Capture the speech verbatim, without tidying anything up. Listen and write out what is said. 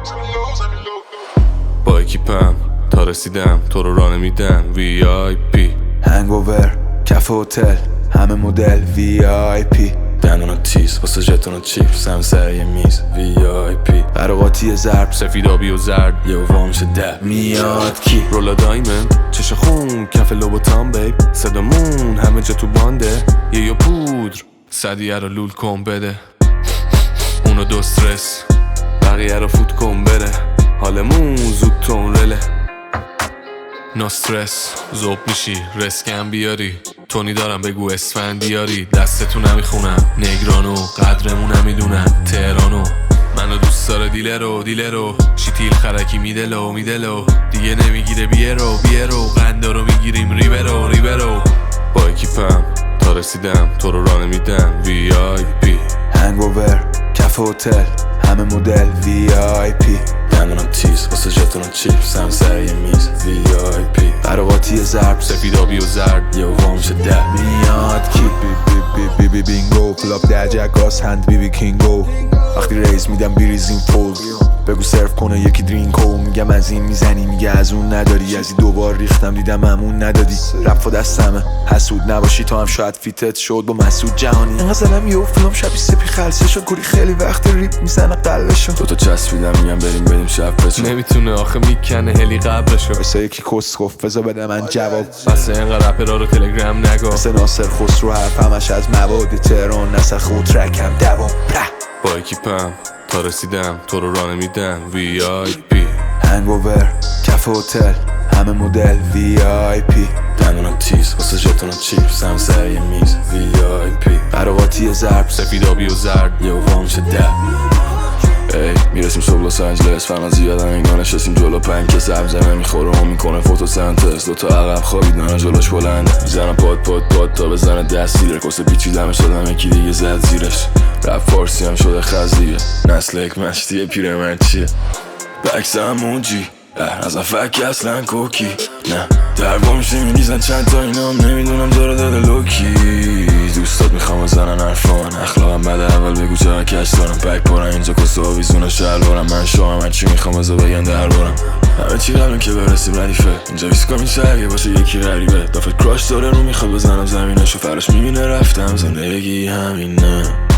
با اکیپم تا رسیدم تو رو راه نمیدم وی آی پی هنگوور کف هتل همه مدل وی آی پی دندونا تیز واسه ژتونا چیپس هم سر یه میز وی آی پی قراقاتی ضرب سفیدابی و زرد یه وا میشه ده میاد کی رولا دایمند چش خون کف لوبوتان بیب صدامون همه جا تو بانده یه یا پودر صدیه رو لول کن بده اونو دو استرس بقیه رو فوت کن بره حالمون زود تون رله نو استرس زوب میشی رسکم بیاری تونی دارم بگو اسفند بیاری دستتو نمیخونم نگرانو قدرمون نمیدونم تهرانو منو دوست داره دیلرو دیلرو شیتیل خرکی میدلو میدلو دیگه نمیگیره بیرو بیرو قنده رو میگیریم ریبرو ریبرو با اکیپم تا رسیدم تو رو راه نمیدم وی آی پی هنگوور کف هتل همه مدل وی آی پی دندونا تیز واسه ژتونا چیپس هم سر یه میز وی آی پی قراقاتی ضرب سفیدابی و زرد یه وا میشه ده میاد کی بی بی بی بی بینگو پلاپ در جگاس هند بی بی کینگو وقتی ریز میدم بیریزیم فول بگو سرف کنه یکی درینکو میگم از این میزنی میگه از اون نداری از این دوبار ریختم دیدم همون ندادی رفت و دستمه حسود نباشی تو هم شاید فیتت شد با مسعود جهانی اینقدر زنم یه فیلم شبی سپی خلصه شد گوری خیلی وقت ریپ میزنه قلبشو دوتا چسبیدم میگم بریم بریم شب بچو نمیتونه آخه میکنه هلی قبرشو مثل یکی کس گفت بذار بده من جواب بس اینقدر رپرا رو تلگرام نگو مثل ناصر خسرو حرف همش از مواد تهران نسخ خود ترکم دوام با اکیپم تا رسیدم تو رو راه نمیدم وی آی پی هنگوور کف هتل همه مدل وی آی پی دندونا تیز واسه ژتونا چیپس هم سر یه میز وی آی پی قراقاتی ضرب سفیدابی و زرد یه وا میشه ده ای میرسیم صبح لس آنجلس فقط زیادم انگار نشستیم جلو پنج که سبزه نمیخوره هم میکنه فوتوسنتز دوتا عقب خوابیدن جلوش بلنده میزنم پاد پاد پاد تا بزنه دست دیره کسه پیچیدمه شدم یکی دیگه زد زیرش رپ فارسی هم شده خزیه نسل یک مشتیه پیرمرد چیه بکس همونجی از فک اصلا کوکی نه دربا میشه میریزن چند تا اینام نمیدونم داره داده لوکی دوستات میخوام بزنن حرفان اخلاقم بده اول بگو چرا کش دارم پک پارم اینجا کسه آویزونه شلوارم من شوام هرچی میخوام بزا بگن دربارم همه چی قبلم که برسیم ردیفه اینجا ویسکا این شرگه باشه یکی غریبه دافت کراش داره رو میخواد بزنم زمینشو فراش میبینه رفتم زندگی همینه